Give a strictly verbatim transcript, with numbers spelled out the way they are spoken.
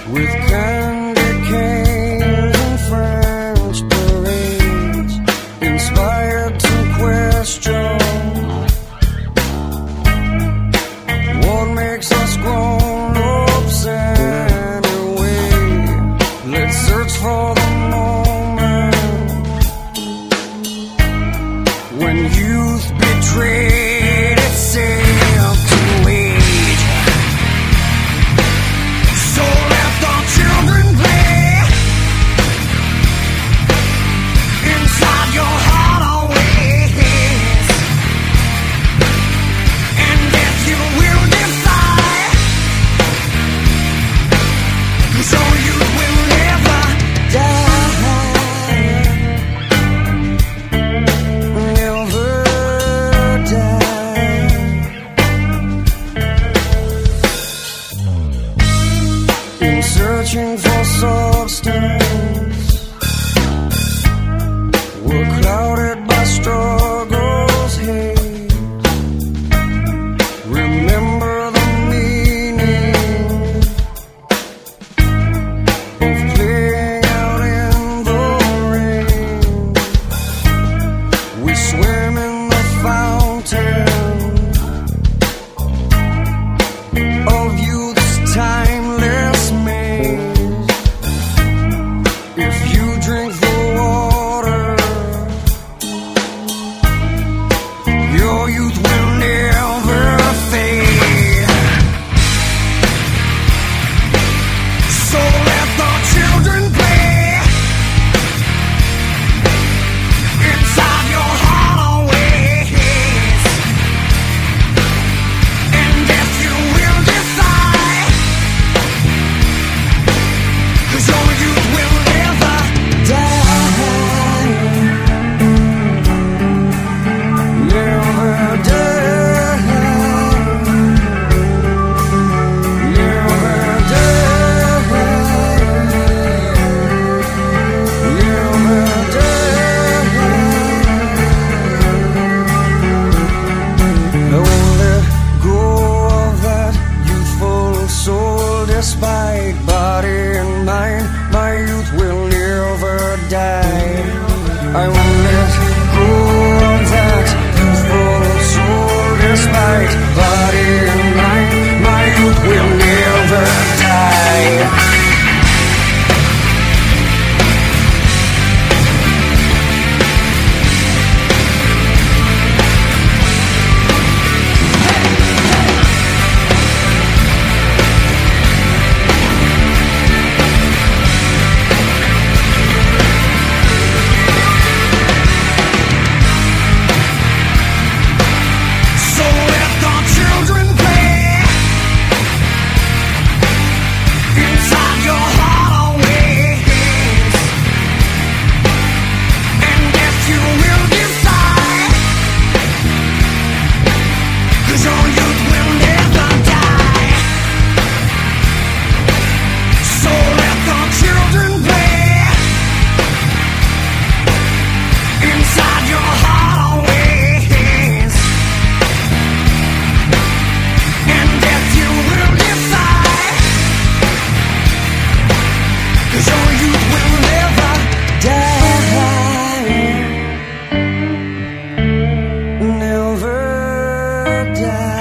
with candy canes and French parades, inspired to question what makes us grown-ups anyway. Let's search for the moment when youth betrayed itself to age. So let the children play inside your heart always, and death you will defy, 'cause your youth will never die, never die. In searching for substance, we're clouded by struggles, hate. Remember the meaning of playing out in the rain. We swim in the fountain of youth's timeless maze. If you drink the water, your youth will never fade. So let the children play inside your heart always, and death you will defy, 'cause your youth will never die, never die, never I won't let go of that youthful soul, despite body and mind. My youth will never die. I won't let go of that youthful soul, despite body and mind. My youth will never die. So let the children play inside your heart always, and death you will defy, 'cause your youth will never die. So let the children play inside your heart always, and death you will defy, 'cause your youth will never die, never die.